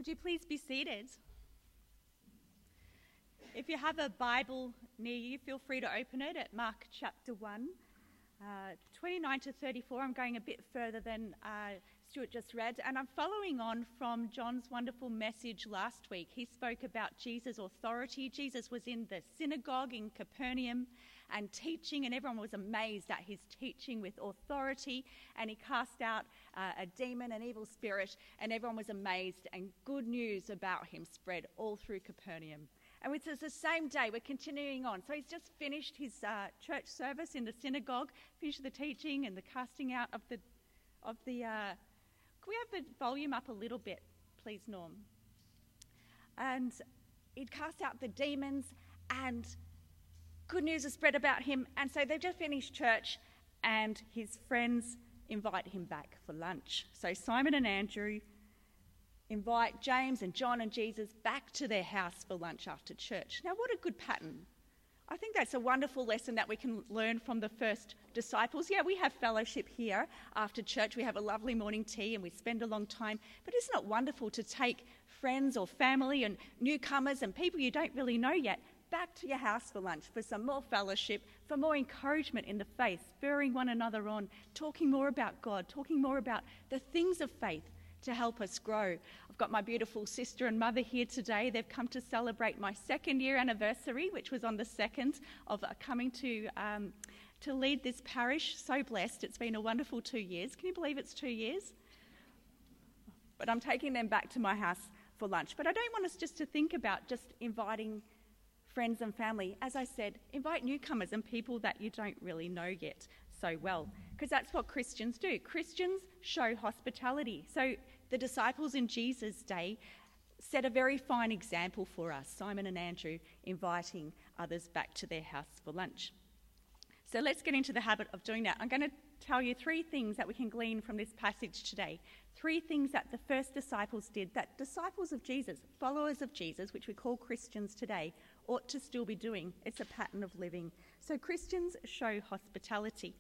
Would you please be seated? If you have a Bible near you, feel free to open it at Mark chapter 1, 29 to 34. I'm going a bit further than Stuart just read, and I'm following on from John's wonderful message last week. He spoke about Jesus' authority. Jesus was in the synagogue in Capernaum and teaching, and everyone was amazed at his teaching with authority, and he cast out a demon, an evil spirit, and everyone was amazed, and good news about him spread all through Capernaum. And it's the same day, we're continuing on. So he's just finished his church service in the synagogue, finished the teaching and the casting out of the can we have the volume up a little bit, please, Norm? And he'd cast out the demons, and good news is spread about him. And so they've just finished church, and his friends invite him back for lunch. So Simon and Andrew invite James and John and Jesus back to their house for lunch after church. Now, what a good pattern. I think that's a wonderful lesson that we can learn from the first disciples. Yeah, we have fellowship here after church. We have a lovely morning tea and we spend a long time. But isn't it wonderful to take friends or family and newcomers and people you don't really know yet back to your house for lunch for some more fellowship, for more encouragement in the faith, spurring one another on, talking more about God, talking more about the things of faith to help us grow. I've got my beautiful sister and mother here today. They've come to celebrate my second-year anniversary, which was on the 2nd of coming to lead this parish. So blessed. It's been a wonderful 2 years. Can you believe it's 2 years? But I'm taking them back to my house for lunch. But I don't want us just to think about just inviting friends and family. As I said, invite newcomers and people that you don't really know yet so well, because that's what Christians do. Christians show hospitality. So the disciples in Jesus' day set a very fine example for us, Simon and Andrew inviting others back to their house for lunch. So let's get into the habit of doing that. I'm going to tell you 3 things that we can glean from this passage today. 3 things that the first disciples did, that disciples of Jesus, followers of Jesus, which we call Christians today, ought to still be doing. It's a pattern of living. So Christians show hospitality.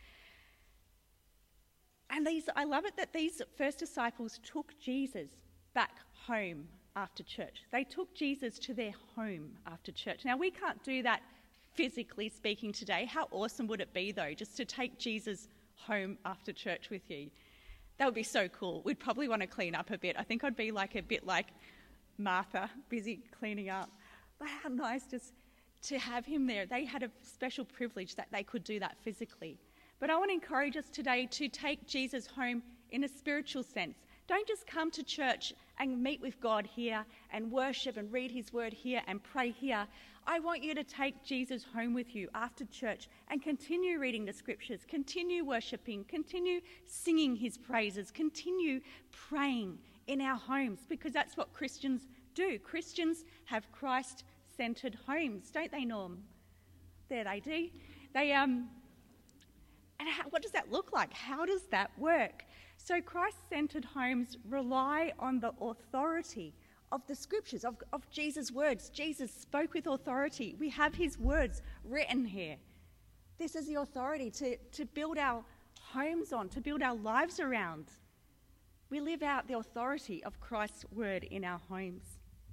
And I love it that these first disciples took Jesus back home after church. They took Jesus to their home after church. Now, we can't do that physically speaking today. How awesome would it be, though, just to take Jesus home after church with you? That would be so cool. We'd probably want to clean up a bit. I think I'd be a bit like Martha, busy cleaning up. But how nice just to have him there. They had a special privilege that they could do that physically. But I want to encourage us today to take Jesus home in a spiritual sense. Don't just come to church and meet with God here and worship and read his word here and pray here. I want you to take Jesus home with you after church and continue reading the scriptures, continue worshipping, continue singing his praises, continue praying in our homes, because that's what Christians do. Christians have Christ-centered homes, don't they, Norm? There they do. What does that look like? How does that work? So Christ-centered homes rely on the authority of the scriptures, of Jesus' words. Jesus spoke with authority. We have his words written here. This is the authority to build our homes on, to build our lives around. We live out the authority of Christ's word in our homes.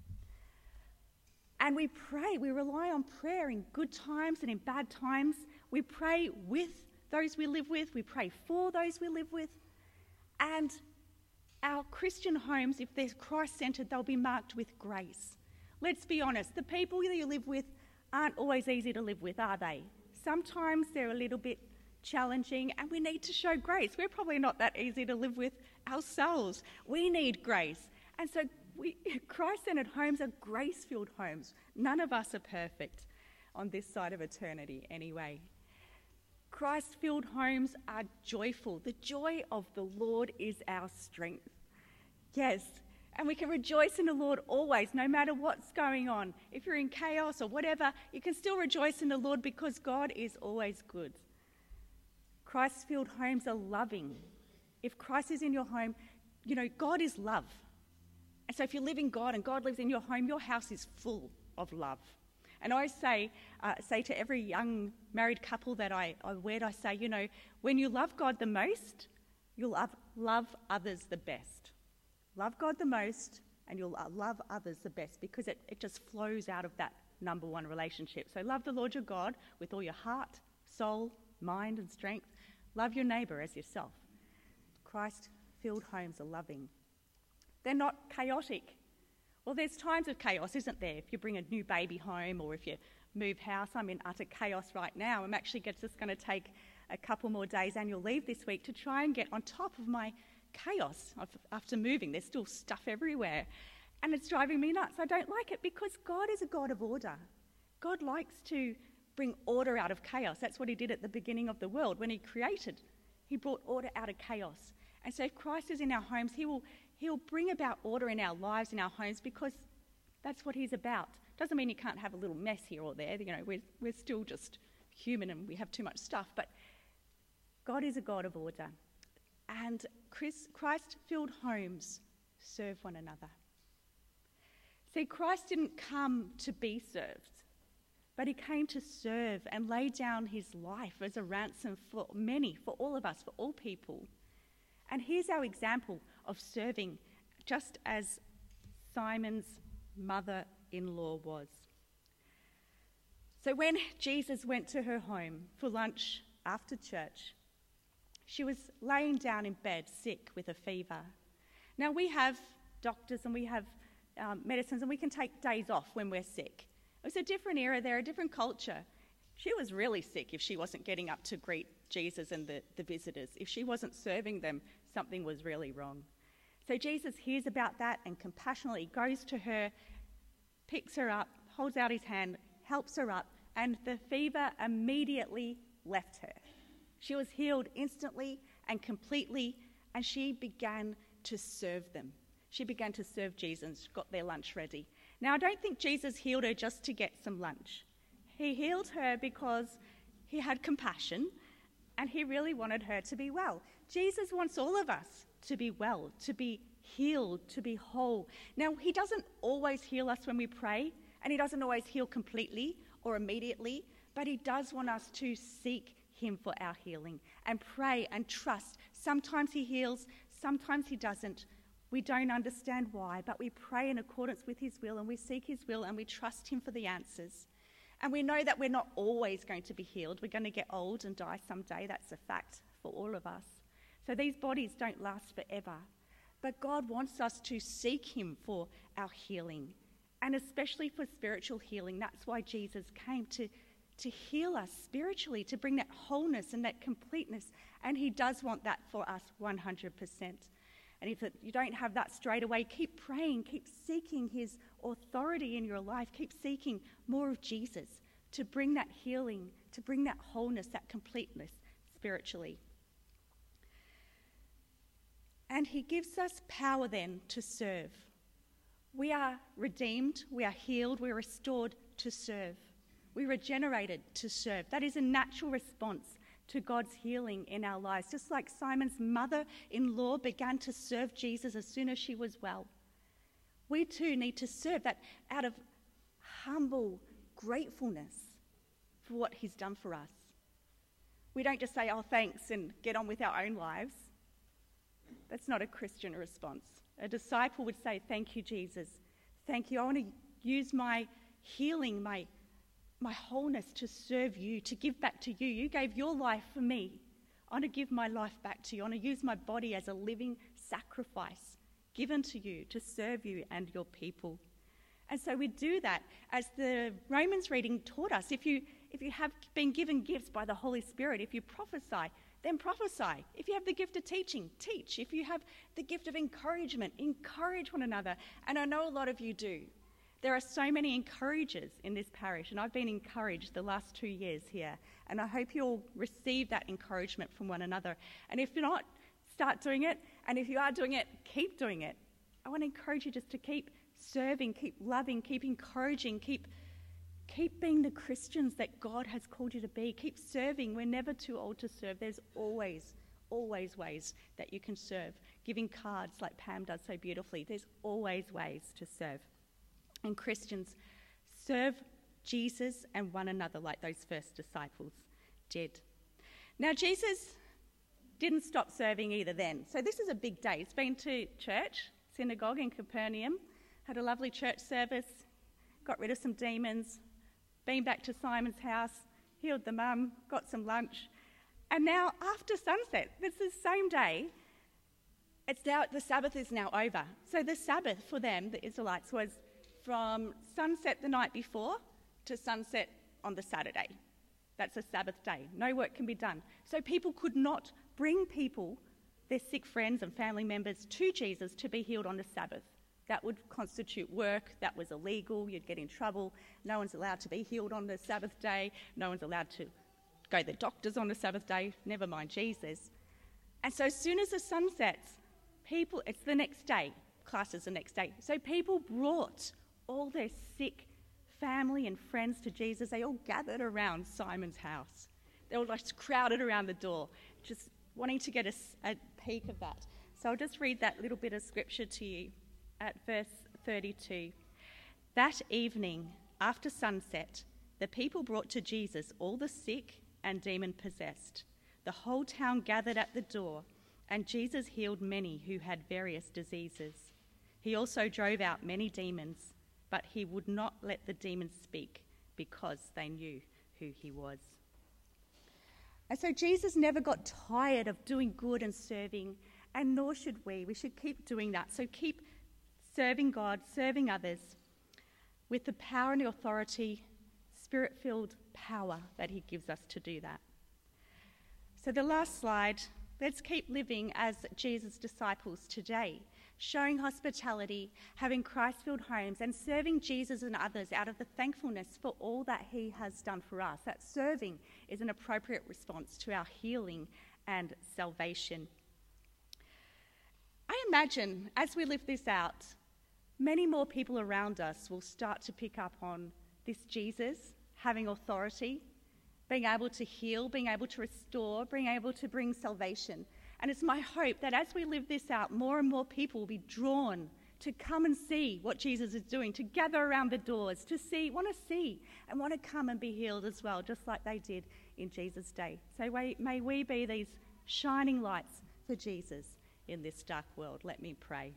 And we pray. We rely on prayer in good times and in bad times. We pray with those we live with, we pray for those we live with, and our Christian homes, if they're Christ-centered, they'll be marked with grace. Let's be honest, the people that you live with aren't always easy to live with, are they? Sometimes they're a little bit challenging, and we need to show grace. We're probably not that easy to live with ourselves. We need grace. And so Christ-centered homes are grace-filled homes. None of us are perfect on this side of eternity anyway. Christ-filled homes are joyful. The joy of the Lord is our strength. Yes, and we can rejoice in the Lord always, no matter what's going on. If you're in chaos or whatever, you can still rejoice in the Lord because God is always good. Christ-filled homes are loving. If Christ is in your home, God is love. And so if you live in God and God lives in your home, your house is full of love. And I always say to every young married couple that I wed, I say, when you love God the most, you'll love others the best. Love God the most and you'll love others the best, because it just flows out of that number one relationship. So love the Lord your God with all your heart, soul, mind and strength. Love your neighbour as yourself. Christ-filled homes are loving. They're not chaotic. Well, there's times of chaos, isn't there? If you bring a new baby home or if you move house. I'm in utter chaos right now. I'm actually just going to take a couple more days annual leave this week to try and get on top of my chaos after moving. There's still stuff everywhere and it's driving me nuts. I don't like it because God is a God of order. God likes to bring order out of chaos. That's what he did at the beginning of the world. When he created, he brought order out of chaos. And so if Christ is in our homes, he'll bring about order in our lives, in our homes, because that's what he's about. Doesn't mean you can't have a little mess here or there. You know, we're still just human and we have too much stuff. But God is a God of order. And Christ-filled homes serve one another. See, Christ didn't come to be served, but he came to serve and lay down his life as a ransom for many, for all of us, for all people. And here's our example of serving, just as Simon's mother-in-law was. So when Jesus went to her home for lunch after church, she was laying down in bed sick with a fever. Now we have doctors and we have medicines and we can take days off when we're sick. It was a different era there, a different culture. She was really sick if she wasn't getting up to greet Jesus and the visitors. If she wasn't serving them, something was really wrong. So Jesus hears about that and compassionately goes to her, picks her up, holds out his hand, helps her up, and the fever immediately left her. She was healed instantly and completely, and she began to serve them. She began to serve Jesus, got their lunch ready. Now, I don't think Jesus healed her just to get some lunch. He healed her because he had compassion and he really wanted her to be well. Jesus wants all of us to be well, to be healed, to be whole. Now, he doesn't always heal us when we pray, and he doesn't always heal completely or immediately, but he does want us to seek him for our healing and pray and trust. Sometimes he heals, sometimes he doesn't. We don't understand why, but we pray in accordance with his will and we seek his will and we trust him for the answers. And we know that we're not always going to be healed. We're going to get old and die someday. That's a fact for all of us. So these bodies don't last forever. But God wants us to seek him for our healing, and especially for spiritual healing. That's why Jesus came to heal us spiritually, to bring that wholeness and that completeness. And he does want that for us 100%. And if you don't have that straight away, keep praying, keep seeking his authority in your life, keep seeking more of Jesus to bring that healing, to bring that wholeness, that completeness spiritually. And he gives us power then to serve. We are redeemed, we are healed, we're restored to serve. We're regenerated to serve. That is a natural response to God's healing in our lives. Just like Simon's mother-in-law began to serve Jesus as soon as she was well. We too need to serve that out of humble gratefulness for what he's done for us. We don't just say, oh, thanks, and get on with our own lives. That's not a Christian response. A disciple would say, thank you, Jesus. Thank you. I want to use my healing, my wholeness to serve you, to give back to you. You gave your life for me. I want to give my life back to you. I want to use my body as a living sacrifice given to you to serve you and your people. And so we do that as the Romans reading taught us. If you have been given gifts by the Holy Spirit, if you prophesy, then prophesy. If you have the gift of teaching, teach. If you have the gift of encouragement, encourage one another. And I know a lot of you do. There are so many encouragers in this parish, and I've been encouraged the last 2 years here, and I hope you'll receive that encouragement from one another. And if you're not, start doing it, and if you are doing it, keep doing it. I want to encourage you just to keep serving, keep loving, keep encouraging, keep being the Christians that God has called you to be. Keep serving. We're never too old to serve. There's always ways that you can serve. Giving cards like Pam does so beautifully. There's always ways to serve. And Christians, serve Jesus and one another like those first disciples did. Now, Jesus didn't stop serving either then. So this is a big day. He's been to church, synagogue in Capernaum, had a lovely church service, got rid of some demons, been back to Simon's house, healed the mum, got some lunch. And now after sunset, it's the same day, the Sabbath is now over. So the Sabbath for them, the Israelites, was from sunset the night before to sunset on the Saturday. That's a Sabbath day. No work can be done. So people could not bring people, their sick friends and family members, to Jesus to be healed on the Sabbath. That would constitute work. That was illegal. You'd get in trouble. No one's allowed to be healed on the Sabbath day. No one's allowed to go to the doctors on the Sabbath day, never mind Jesus. And so as soon as the sun sets, it's the next day. Class is the next day. So people brought all their sick family and friends to Jesus. They all gathered around Simon's house. They all just crowded around the door, just wanting to get a peek of that. So I'll just read that little bit of scripture to you at verse 32. That evening, after sunset, the people brought to Jesus all the sick and demon-possessed. The whole town gathered at the door, and Jesus healed many who had various diseases. He also drove out many demons, but he would not let the demons speak because they knew who he was. And so Jesus never got tired of doing good and serving, and nor should we. We should keep doing that. So keep serving God, serving others with the power and the authority, spirit-filled power that he gives us to do that. So the last slide, let's keep living as Jesus' disciples today, showing hospitality, having Christ-filled homes, and serving Jesus and others out of the thankfulness for all that he has done for us. That serving is an appropriate response to our healing and salvation. I imagine as we live this out, many more people around us will start to pick up on this Jesus having authority, being able to heal, being able to restore, being able to bring salvation. And it's my hope that as we live this out, more and more people will be drawn to come and see what Jesus is doing, to gather around the doors, want to see and want to come and be healed as well, just like they did in Jesus' day. So may we be these shining lights for Jesus in this dark world. Let me pray.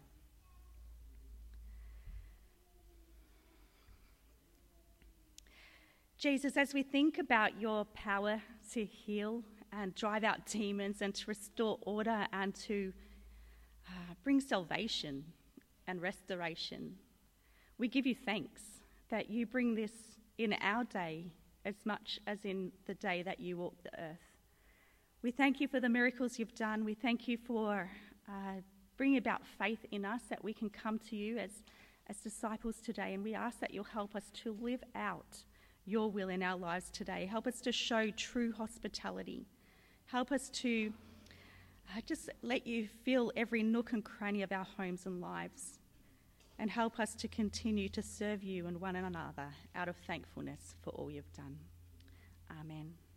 Jesus, as we think about your power to heal and drive out demons and to restore order and to bring salvation and restoration, we give you thanks that you bring this in our day as much as in the day that you walked the earth. We thank you for the miracles you've done. We thank you for bringing about faith in us that we can come to you as disciples today, and we ask that you'll help us to live out your will in our lives today. Help us to show true hospitality. Help us to just let you fill every nook and cranny of our homes and lives. And help us to continue to serve you and one another out of thankfulness for all you've done. Amen.